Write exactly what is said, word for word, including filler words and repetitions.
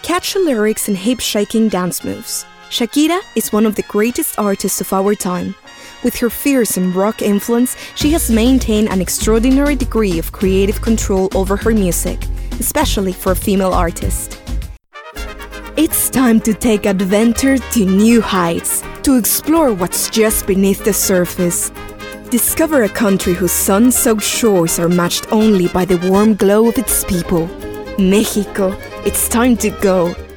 Catch her lyrics and hip-shaking dance moves. Shakira is one of the greatest artists of our time. With her fearsome rock influence, she has maintained an extraordinary degree of creative control over her music, especially for a female artist. It's time to take adventure to new heights, to explore what's just beneath the surface. Discover a country whose sun-soaked shores are matched only by the warm glow of its people. Mexico, it's time to go.